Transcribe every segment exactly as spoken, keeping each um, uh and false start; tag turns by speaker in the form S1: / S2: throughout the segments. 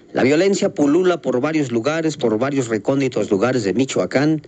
S1: La violencia pulula por varios lugares, por varios recónditos lugares de Michoacán,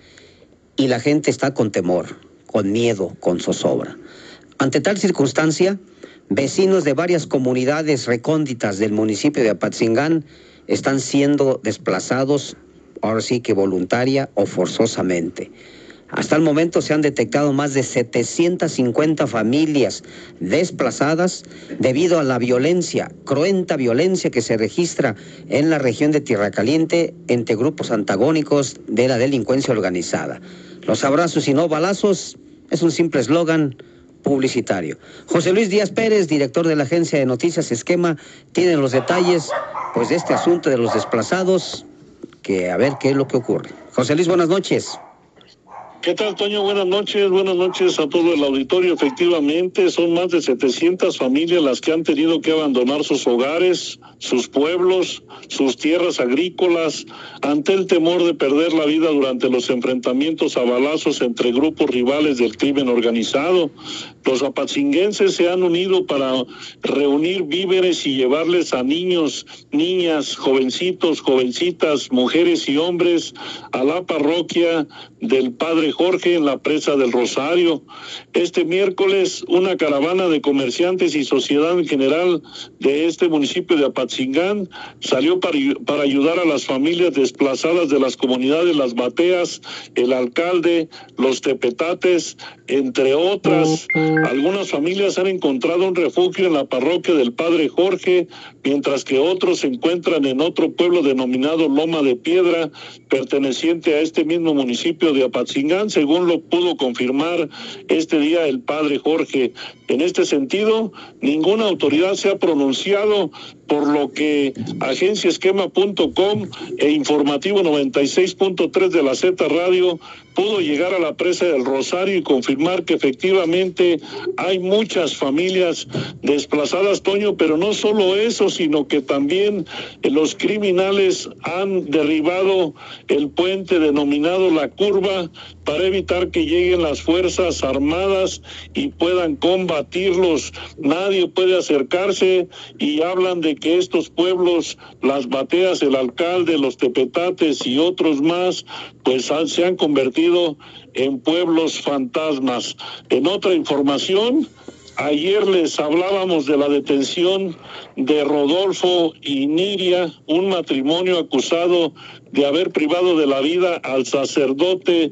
S1: y la gente está con temor, con miedo, con zozobra. Ante tal circunstancia, vecinos de varias comunidades recónditas del municipio de Apatzingán están siendo desplazados, ahora sí que voluntaria o forzosamente. Hasta el momento se han detectado más de setecientas cincuenta familias desplazadas debido a la violencia, cruenta violencia que se registra en la región de Tierra Caliente entre grupos antagónicos de la delincuencia organizada. Los abrazos y no balazos es un simple eslogan publicitario. José Luis Díaz Pérez, director de la agencia de noticias Esquema, tiene los detalles pues de este asunto de los desplazados, que a ver qué es lo que ocurre. José Luis, buenas noches.
S2: ¿Qué tal, Toño? Buenas noches, buenas noches a todo el auditorio. Efectivamente, son más de setecientas familias las que han tenido que abandonar sus hogares, sus pueblos, sus tierras agrícolas, ante el temor de perder la vida durante los enfrentamientos a balazos entre grupos rivales del crimen organizado. Los apatzinguenses se han unido para reunir víveres y llevarles a niños, niñas, jovencitos, jovencitas, mujeres y hombres a la parroquia del Padre Jorge en la presa del Rosario. Este miércoles, una caravana de comerciantes y sociedad en general de este municipio de Apatzingán salió para, para ayudar a las familias desplazadas de las comunidades Las Bateas, el Alcalde, Los Tepetates, entre otras. Algunas familias han encontrado un refugio en la parroquia del Padre Jorge, mientras que otros se encuentran en otro pueblo denominado Loma de Piedra, perteneciente a este mismo municipio de Apatzingán, según lo pudo confirmar este día el Padre Jorge. En este sentido, ninguna autoridad se ha pronunciado, por lo que agencia esquema punto com e informativo noventa y seis punto tres de la Z Radio pudo llegar a la presa del Rosario y confirmar que efectivamente hay muchas familias desplazadas, Toño, pero no solo eso, sino que también los criminales han derribado el puente denominado La Curva para evitar que lleguen las fuerzas armadas y puedan combatirlos. Nadie puede acercarse y hablan de que estos pueblos, Las Bateas, el Alcalde, Los Tepetates y otros más, pues han, se han convertido en pueblos fantasmas. En otra información, ayer les hablábamos de la detención de Rodolfo y Niria, un matrimonio acusado de haber privado de la vida al sacerdote,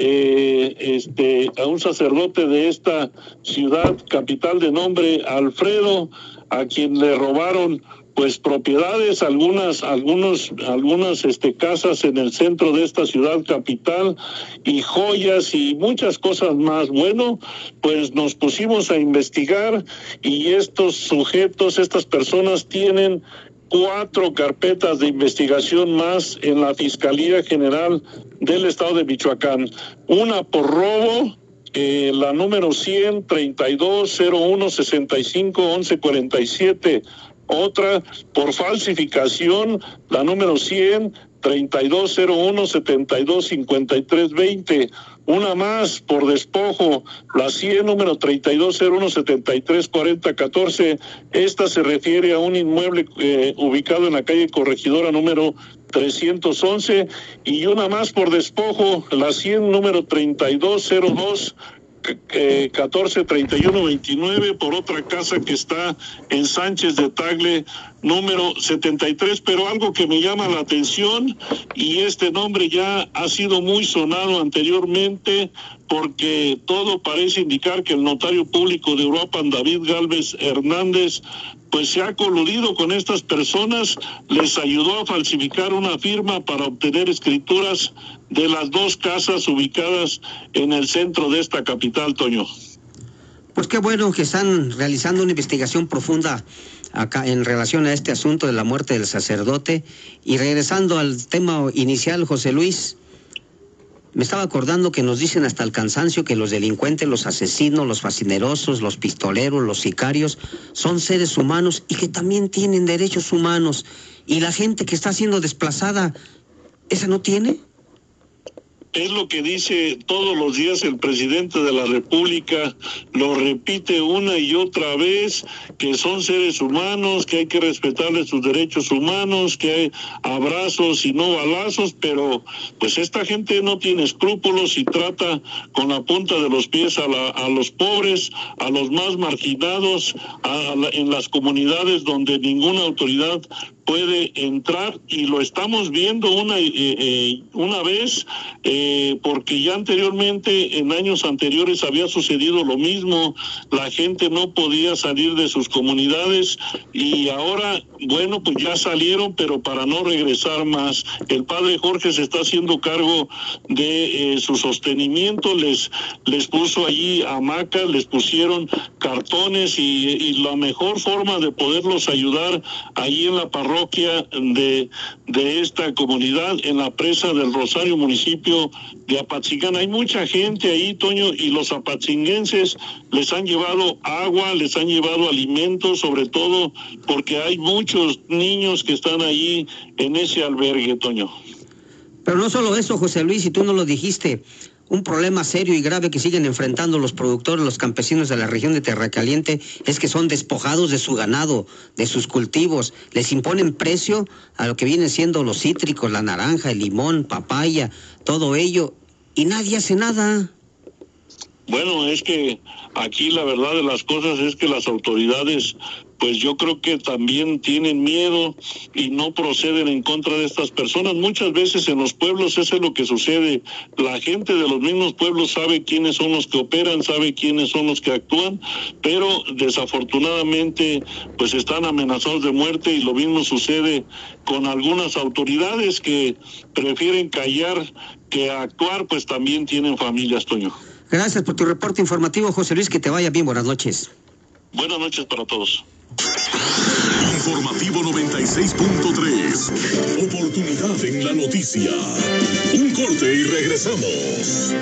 S2: eh, este, a un sacerdote de esta ciudad capital de nombre Alfredo, a quien le robaron pues propiedades, algunas, algunos, algunas este, casas en el centro de esta ciudad capital y joyas y muchas cosas más. Bueno, pues nos pusimos a investigar y estos sujetos, estas personas tienen cuatro carpetas de investigación más en la Fiscalía General del Estado de Michoacán. Una por robo, eh, la número cien, treinta y dos, cero uno, sesenta y cinco, once, cuarenta y siete. Otra por falsificación, la número cien, treinta y dos, cero uno, setenta y dos, cincuenta y tres, veinte. Una más por despojo, la cien, número treinta y dos, cero uno, setenta y tres, cuarenta, catorce. Esta se refiere a un inmueble eh, ubicado en la calle Corregidora número trescientos once. Y una más por despojo, la cien, número treinta y dos, cero dos, Eh, catorce, treinta y uno, veintinueve, por otra casa que está en Sánchez de Tagle número setenta y tres, pero algo que me llama la atención, y este nombre ya ha sido muy sonado anteriormente, porque todo parece indicar que el notario público de Uruapan, David Gálvez Hernández, pues se ha coludido con estas personas, les ayudó a falsificar una firma para obtener escrituras de las dos casas ubicadas en el centro de esta capital, Toño.
S1: Pues qué bueno que están realizando una investigación profunda acá en relación a este asunto de la muerte del sacerdote. Y regresando al tema inicial, José Luis, me estaba acordando que nos dicen hasta el cansancio que los delincuentes, los asesinos, los fascinerosos, los pistoleros, los sicarios, son seres humanos y que también tienen derechos humanos. Y la gente que está siendo desplazada, ¿esa no tiene?
S2: Es lo que dice todos los días el presidente de la República, lo repite una y otra vez, que son seres humanos, que hay que respetarles sus derechos humanos, que hay abrazos y no balazos, pero pues esta gente no tiene escrúpulos y trata con la punta de los pies a, la, a los pobres, a los más marginados, a la, en las comunidades donde ninguna autoridad puede entrar, y lo estamos viendo una eh, eh, una vez eh, porque ya anteriormente, en años anteriores, había sucedido lo mismo. La gente no podía salir de sus comunidades y ahora, bueno, pues ya salieron, pero para no regresar más. El padre Jorge se está haciendo cargo de eh, su sostenimiento, les les puso allí hamacas, les pusieron cartones y, y la mejor forma de poderlos ayudar ahí en la parroquia de, de esta comunidad, en la presa del Rosario, municipio de Apatzingán. Hay mucha gente ahí, Toño, y los apatzinguenses les han llevado agua, les han llevado alimentos, sobre todo porque hay muchos niños que están ahí en ese albergue, Toño.
S1: Pero no solo eso, José Luis, y tú no lo dijiste, un problema serio y grave que siguen enfrentando los productores, los campesinos de la región de Tierra Caliente, es que son despojados de su ganado, de sus cultivos. Les imponen precio a lo que vienen siendo los cítricos, la naranja, el limón, papaya, todo ello, y nadie hace nada.
S2: Bueno, es que aquí la verdad de las cosas es que las autoridades, pues yo creo que también tienen miedo y no proceden en contra de estas personas. Muchas veces en los pueblos eso es lo que sucede. La gente de los mismos pueblos sabe quiénes son los que operan, sabe quiénes son los que actúan, pero desafortunadamente pues están amenazados de muerte, y lo mismo sucede con algunas autoridades que prefieren callar que actuar, pues también tienen familias, Toño.
S1: Gracias por tu reporte informativo, José Luis, que te vaya bien, buenas noches.
S2: Buenas noches para todos.
S3: Informativo noventa y seis punto tres. Oportunidad en la noticia. Un corte y regresamos.